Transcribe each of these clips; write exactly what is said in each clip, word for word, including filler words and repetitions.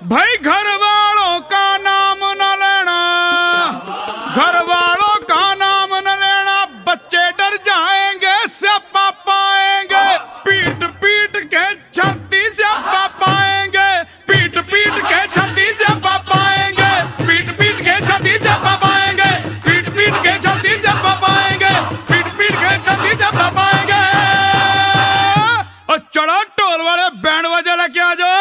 भाई घर वालों का नाम न लेना, घर वालों का नाम न लेना, बच्चे डर जाएंगे स्यापा पाएंगे, पीट पीट के छाती स्यापा पाएंगे, पीट पीट के छाती स्यापा पाएंगे, पीट पीट के छाती स्यापा पाएंगे, पीट पीट के छाती स्यापा पाएंगे, पीट पीट के छाती स्यापा पाएंगे। और चढ़ो टोल वाले बैंड बाजा लेके आ जाओ।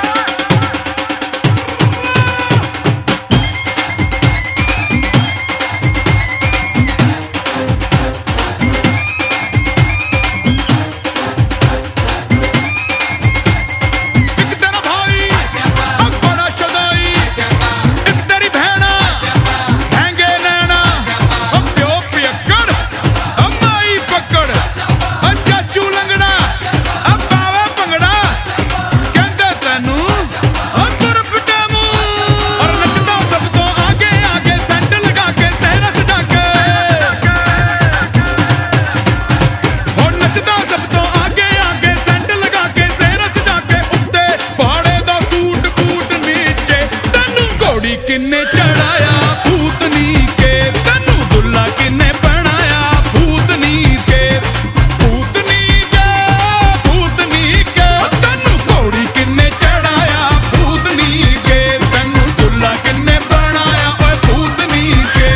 किन्ने चढ़ाया भूतनी के तन्नू दुल्ला किन्ने बनाया भूतनी के, भूतनी के भूतनी के तन्नू घोड़ी किन्ने चढ़ाया भूतनी के, तन्नू दुल्ला किन्ने बनाया ओए भूतनी के।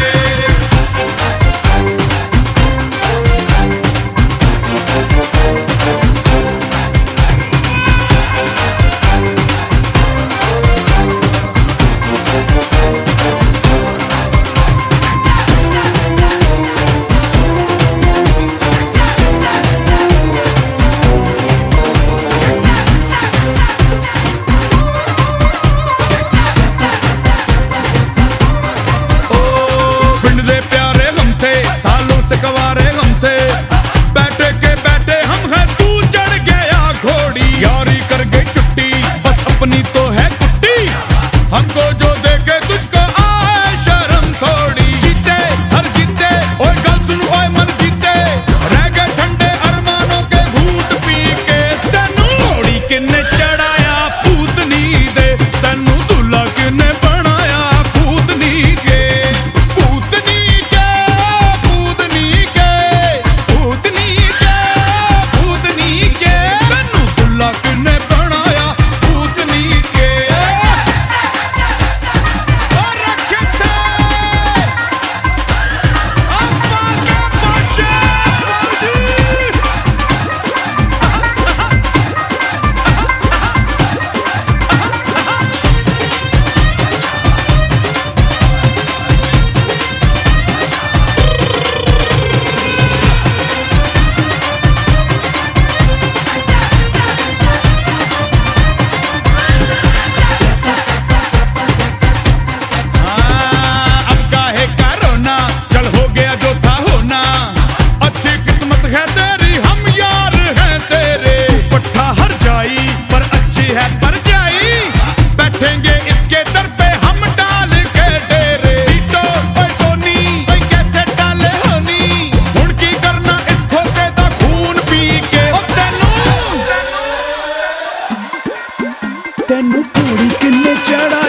कवारे हम थे बैठे के बैठे हम है, तू चढ़ गया घोड़ी, यारी कर गई छुट्टी बस अपनी तो है कुट्टी, हमको जो देखे तुझको आए शर्म थोड़ी, जीते हर जीते ओए गल सुन ओए मन जीते, रह गए ठंडे अरमानों के घूट पी के, तन्नू घोड़ी किन्ने चढ़ाया भूतनी दे, तन्नू दूल्हा किन्ने बनाया भूतनी के, भूतनी के भूतनी के भूतनी के भूतनी के तन्नू दुल्ला किन्ने बनाया भूतनी के। और रखे थे अम्मा के पाशे तेनू घोड़ी किन्ने चढ़ा